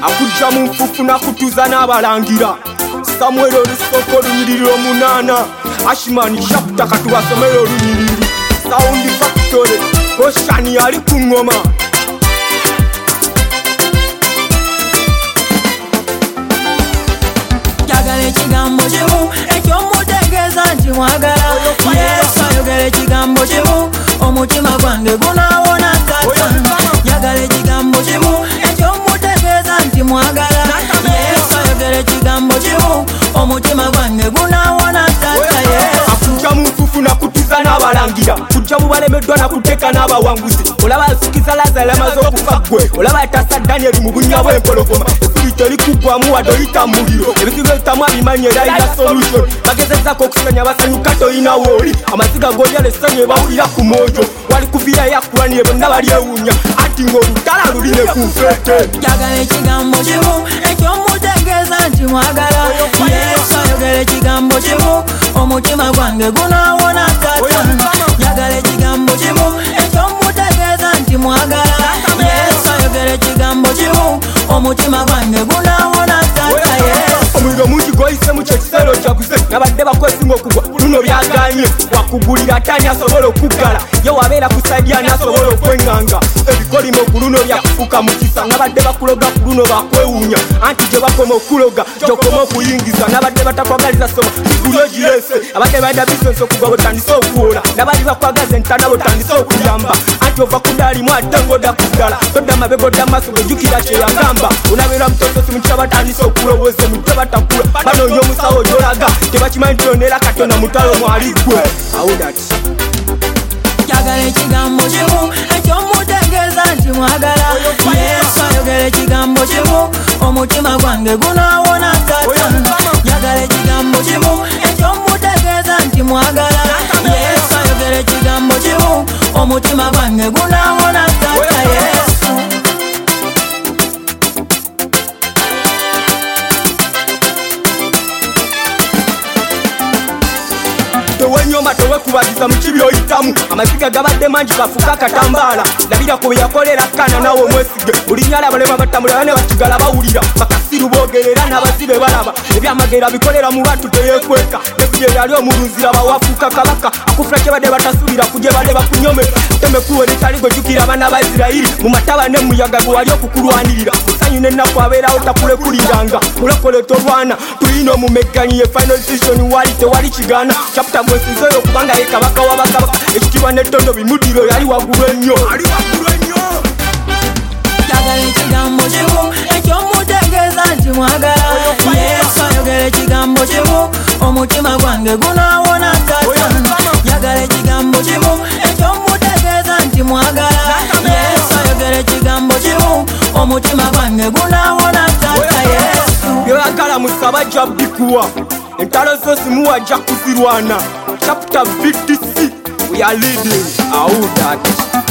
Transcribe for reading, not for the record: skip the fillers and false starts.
akujja mu nfufu nakutuza n'abalangira Samuel olusoko lunyiriri omunana Ashman chapter katubasomera olunyiriri Sound Factory Oshani ali ku ngoma Yagala ekigambo kimu ekyomutegeeza nti mwagala Yesu ayogera ekigambo kimu omutima gwange gunaawona kata Yagala ekigambo kimu ekyomutegeeza nti mwagala Yesu ayogera ekigambo kimu omutima gwange gunaawona kata akujja mu nfufu nakutuza n'abalangira kujja mu balemeddwa nakuteeka n'abawanguzi olaba asikiza Lazaro amaze okufa ggwe olaba atasa Daniel mu bunnya bw'empologoma effuli terikuggwamu wadde oyita mu muliro ebizibu ebitamu abimanya era ina solution bagezezzaako okusenya basanyuka toyinawo oli amaziga g'olya lessanyu ebawulira ku mwojo wali kuviirayo akulanire bonna balyewuunya anti ng'olutala luline ku nfeete Yagala ekigambo kimu ekyomutegeeza nti mwagala Yesu ayogera ekigambo kimu omutima gwange gunaawona kata Yagala ekigambo kimu ekyomutegeeza nti mwagala Yesu ayogera ekigambo kimu omutima gwange gunaawona kata omuliro mungi gw'oyisemu kyekiseera kyaguze nabadde bakwesinga okugwa luno byaganye wakugulira atani asobola okuggala ye wabeera ku saidi ani asobola okweŋŋanga ebikolimo ku luno byakufuuka mu kisa nabadde bakuloga ku luno bakwewuunya anti gye bakoma okuloga gyokoma okuyingiza nabadde batakwagaliza soma kiguli ogirese abadde badda bisinsi okugwa botandise okuwola nabali bakwagaza entana botandise okuyamba anti ova kudaalimu ate ng'odda ku ddala todda mabega odda maaso gwejjukira kyeyagamba onabeera mutososi mu kisa batandise okulowooza mutwe batakula banoonya omusawo gy'olaga tebakimanyi nti onera Katonda mutalo mwali ggwe awudati Yagala ekigambo kimu ekyomutegeeza nti mwagala Yesu ayogera ekigambo kimu omutima gwange gunaawona kata Yagala ekigambo kimu ekyomutegeeza nti mwagala Yesu ayogera ekigambo kimu omutima gwange gunaawona kata Yesu tewenyoma tewekubagiza mu kibi oyitamu amaziga gabadde mangi gafuka akatambaala labira ku byeyakolera Kaana nawe omwesige buli nyala abalema batambulira ne bakigala bawulira bakasiru boogerera n'abazibe balaba ebyamagera bikolera mu lwatu teyeekweka nekuje yali omulunzira bawafuuka kabaka akufula kye badde batasuubira kuje badde bakunyome temekuwe eritali gwejjukira abaana ba Isirayiri mu mataba ne muyaga gwe wali okukulwanirira musanyu n'ennaku abeerawo takulekuliranga mulokole tolwana tulina omumegganyi ye final decision wali tewali kigaana chapter mwesizeyo kubanga ye kabaka w'abakabaka ekitiibwa n'ettondo bimudiro yali waggulu ennyo Yagala ekigambo kimu ekyomutegeeza nti mwagala Yesu ayogera ekigambo kimu omutima gwange gunaawona kata Yagala ekigambo kimu ekyomutegeeza nti mwagala Yesu ayogera ekigambo kimu omutima gwange gunaawona kata Yesu byoyagala musabajja bikuwa entalo zo simuwajja kuzirwana chapter 56 we are leading awudat